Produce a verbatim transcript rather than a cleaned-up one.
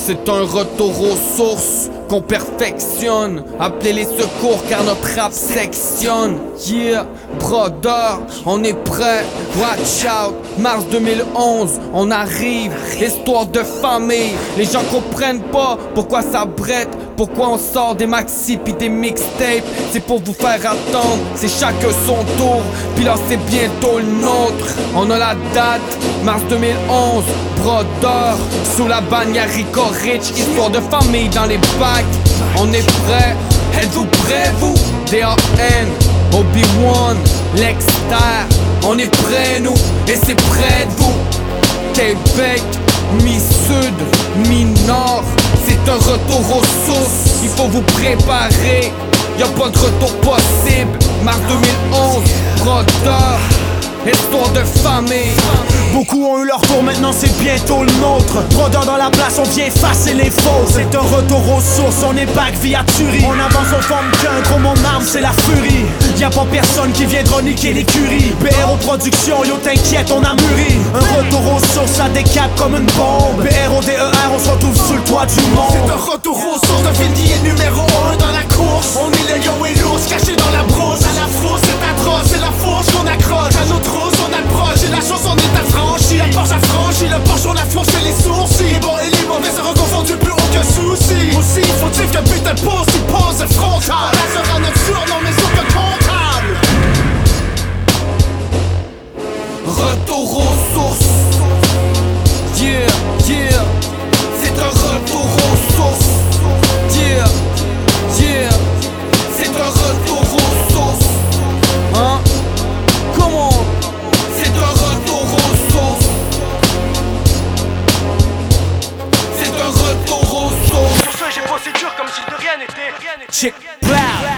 C'est un retour aux sources qu'on perfectionne. Appelez les secours car notre rap sectionne. Yeah, brother, on est prêt. Watch out, mars deux mille onze, on arrive. Histoire de famille, les gens comprennent pas pourquoi ça brette. Pourquoi on sort des maxi pis des mixtapes. C'est pour vous faire attendre, c'est chacun son tour. Pis là c'est bientôt le nôtre. On a la date, mars deux mille onze, brother. Sous la bannière Rico Rich, histoire de famille dans les bacs. On est prêt, êtes-vous prêts vous? D A N, Obi-Wan, Lexter. On est prêts nous, et c'est près de vous. Québec, mi-sud, mi-nord. C'est un retour aux sources, il faut vous préparer. Y'a pas de retour possible, mars deux mille onze, brother. Histoire de famille. Beaucoup ont eu leur tour, maintenant c'est bientôt le nôtre. Brodeur dans la place, on vient effacer les fausses. C'est un retour aux sources, on est back via tuerie. On avance, on forme qu'un, gros mon arme c'est la furie. Y'a pas personne qui viendra niquer l'écurie. B R O Production, yo t'inquiète, on a mûri. Un retour aux sources, ça décape comme une bombe. B R O D E R, on se retrouve sur le toit du monde. C'est un retour aux sources, de film qui est numéro un dans la course. On est le yo et l'ours, caché dans la brousse. À la frousse, c'est atroce, c'est la fourche qu'on accroche. À nos trousses, on approche, et la chance on est affranchi. La Porsche affranchie, le Porsche on a fourché les sourcils. Les bons et les mauvais se reconfondus, plus aucun souci. Aussi, faut-il que putain de pause, il pose frontal. La sera notre surnom, mais aucun comptable. Retour aux sources. Yeah, yeah. C'est un retour aux sources. Yeah, yeah. C'est un retour aux sources. Hein? Comment? C'est un retour aux sources. C'est un retour aux sources. Pour ça j'ai procédure comme si de rien n'était. Chick, plow.